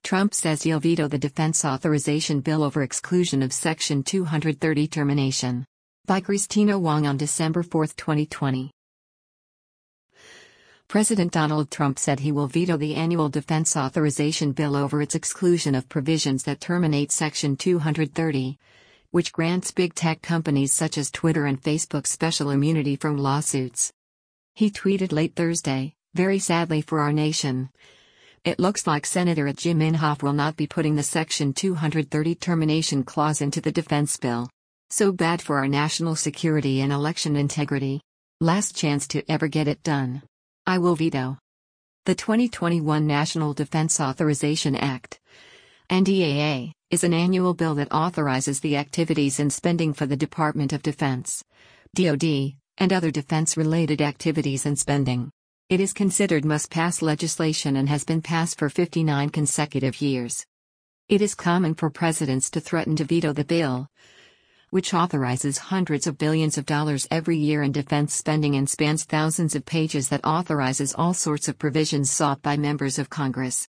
Trump says he'll veto the defense authorization bill over exclusion of Section 230 termination. By Christina Wong on December 4, 2020. President Donald Trump said he will veto the annual defense authorization bill over its exclusion of provisions that terminate Section 230, which grants big tech companies such as Twitter and Facebook special immunity from lawsuits. He tweeted late Thursday, "Very sadly for our nation, it looks like Senator Jim Inhofe will not be putting the Section 230 termination clause into the defense bill. So bad for our national security and election integrity. Last chance to ever get it done. I will veto." The 2021 National Defense Authorization Act, NDAA, is an annual bill that authorizes the activities and spending for the Department of Defense, DoD, and other defense-related activities and spending. It is considered must-pass legislation and has been passed for 59 consecutive years. It is common for presidents to threaten to veto the bill, which authorizes hundreds of billions of dollars every year in defense spending and spans thousands of pages that authorizes all sorts of provisions sought by members of Congress.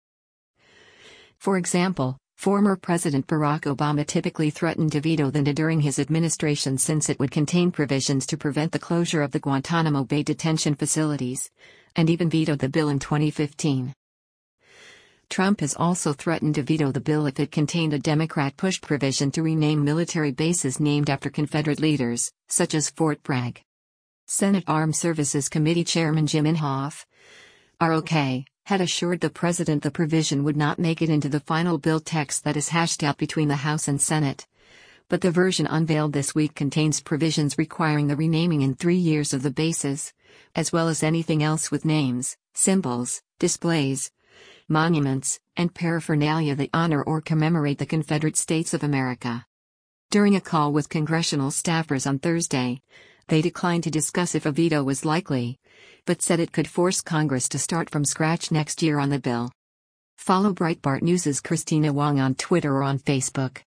For example, former President Barack Obama typically threatened to veto the NDAA during his administration since it would contain provisions to prevent the closure of the Guantanamo Bay detention facilities, and even vetoed the bill in 2015. Trump has also threatened to veto the bill if it contained a Democrat-pushed provision to rename military bases named after Confederate leaders, such as Fort Bragg. Senate Armed Services Committee Chairman Jim Inhofe, ROK, had assured the president the provision would not make it into the final bill text that is hashed out between the House and Senate. But the version unveiled this week contains provisions requiring the renaming in 3 years of the bases, as well as anything else with names, symbols, displays, monuments, and paraphernalia that honor or commemorate the Confederate States of America. During a call with congressional staffers on Thursday, they declined to discuss if a veto was likely, but said it could force Congress to start from scratch next year on the bill. Follow Breitbart News' Christina Wong on Twitter or on Facebook.